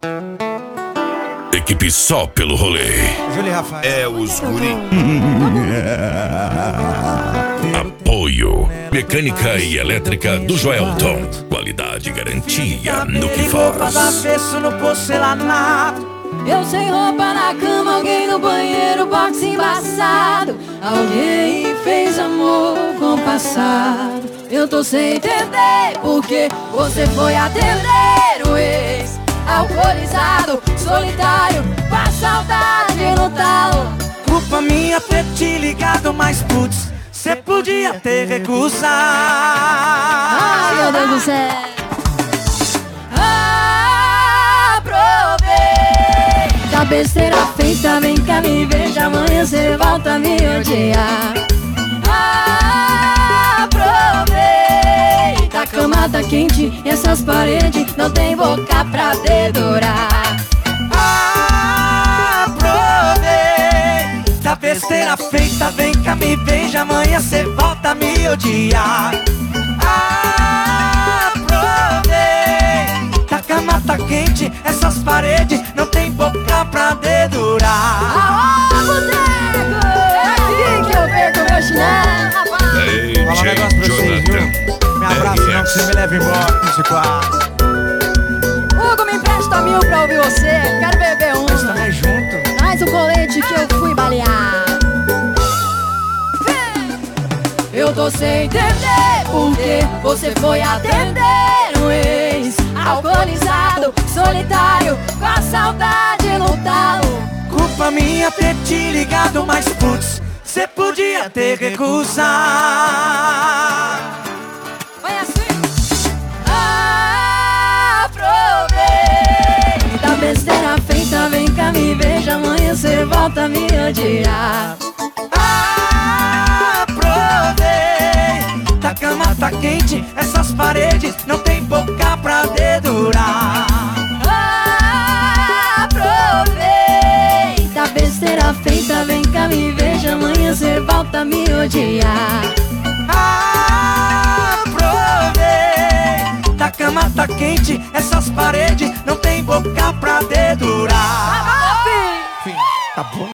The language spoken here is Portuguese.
Equipe só pelo rolê. Júlio Rafael. É os guri. Apoio Mecânica e Elétrica do Joelton. Qualidade e garantia no que faz. Avesso no porcelanato. Eu sem roupa na cama, alguém no banheiro, boxe embaçado. Alguém fez amor compassado. Eu tô sem entender porque você foi atender o ex. Alcoolizado, solitário, com a saudade no talo. Culpa minha ter te ligado, mas putz, cê podia ter recusado. Ai, meu Deus do céu. Da besteira feita, vem cá me veja, amanhã cê volta a me odiar. Aproveita, a cama tá quente, essas paredes não tem boca pra dedurar. Aproveita, besteira feita, vem cá me veja, amanhã cê volta a me odiar. Aproveita, a cama tá quente, essas paredes não tem boca pra dedurar. Aô, boteco! É aqui que eu perco meu chinelo, rapaz. Fala um negócio pra vocês, viu? Me abraça não que você me leva embora nesse quadro. Hugo, me empresta 1000 pra ouvir você. Quero beber Nós uma. também junto. Traz o colete que eu fui balear. Eu tô sem entender porque você foi atender o ex. Alcoolizado, solitário, com a saudade no talo. Culpa minha ter te ligado, mas putz, cê podia ter recusado. Vai assim. Aproveita, besteira feita, vem cá me veja, amanhã cê volta a me odiar. Aproveita, a cama tá quente, essas paredes não tem boca pra dedurar. Aproveita, besteira feita, vem cá me veja, amanhã cê volta a me odiar. Aproveita, a cama tá quente, essas paredes não tem boca pra dedurar.